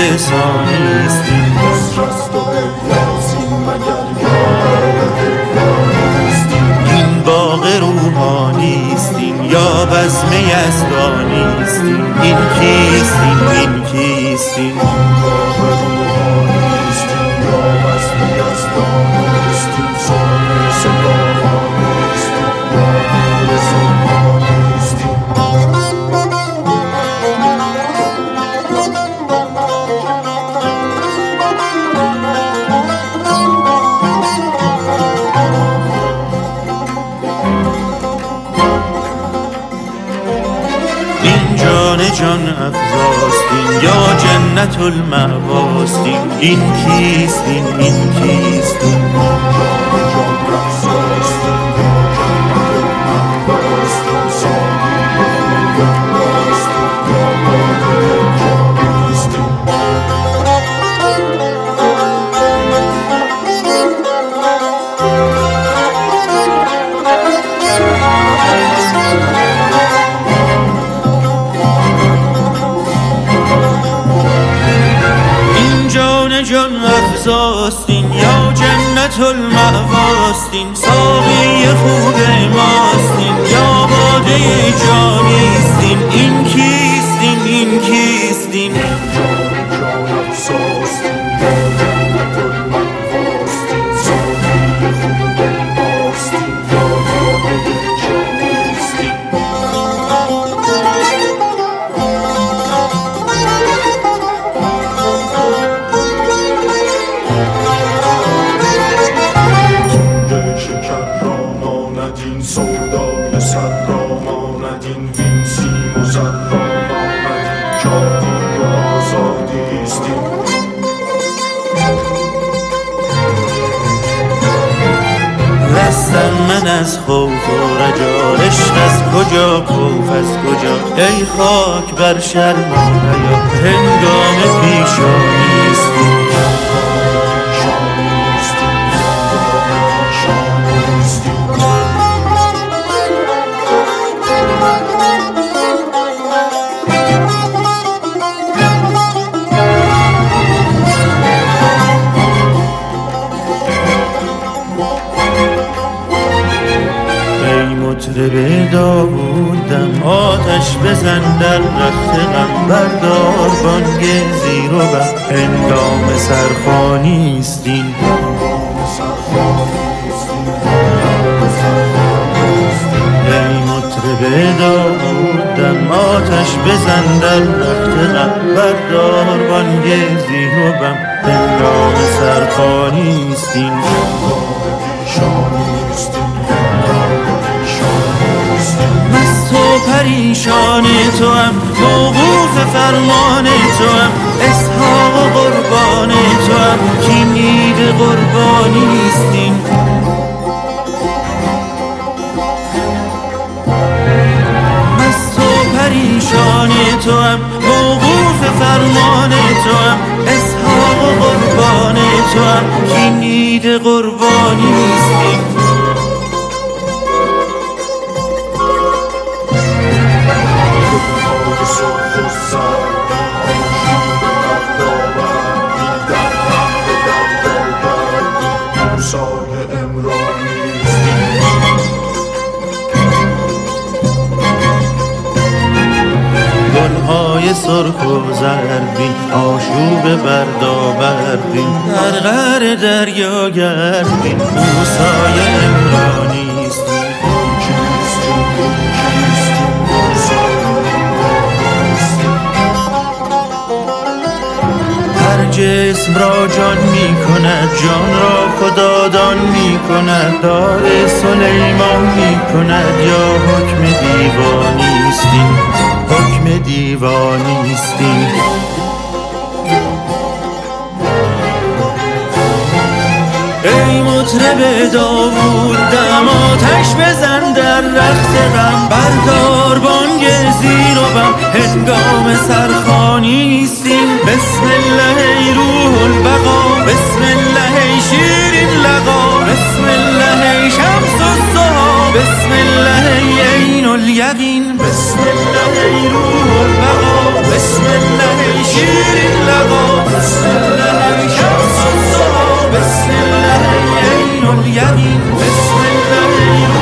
لسانیست این بسرست و بیازیم مگر یارست این باغ روحانیست این یا بزم یزدانیست این کیست این کیست این باغ روحانیست یا بزم یزدانیست این سلم سپاهانیست یا نور سلطانیست جان افزاست یا جنت المأواست این کیست این کیست جان افزاست این یا جنت المأواست این ساقی خوب ماست این یا باده جانیست این کیست این کیست این جان افزاست یا جنت المأواست این ساقی خوب ماست یا باده جانیست این سودای سر را ماند این وین سیم و زر را ماند این شادی و آزادیست رستم من از خوف و رجا عشق از کجا خوف از کجا ای خاک بر شرم و حیا هنگام پیشانیست مطرب داوودم آتش بزن در رخت غم بردار بانگ زیر و بم هنگام سرخوانیست این ای مطرب داوودم آتش بزن در رخت غم بردار بانگ زیر و بم هنگام سرخوانیست این پریشان تو هم موقوف فرمان تو هم اسحاق و قربان تو هم کین عید قربانیستیم مست و پریشان تو هم موقوف فرمان تو هم اسحاق و قربان تو هم کین عید قربانیستیم گلهای سرخ و زربین آشوب بردابربین در غر دریا گردین موسای عمرانیست جسم را جان می کند جان را خدادان می کند دار سلیمان می کند یا حکم دیوانیستیم حکم دیوانیستیم ای مطرب داوود دم آتش بزن در رخت غم بردار بانگ زیر و بم هنگام سرخوانیستیم بسم الله ای روح البقا بسم الله ای شیرین لقا بسم الله ای شمس الضحی بسم الله ای عین الیقین. بسم الله ای روح البقا، بسم الله ای شیرین لقا، بسم الله ای شمس الضحا، بسم الله ای عین الیقین. بسم الله ای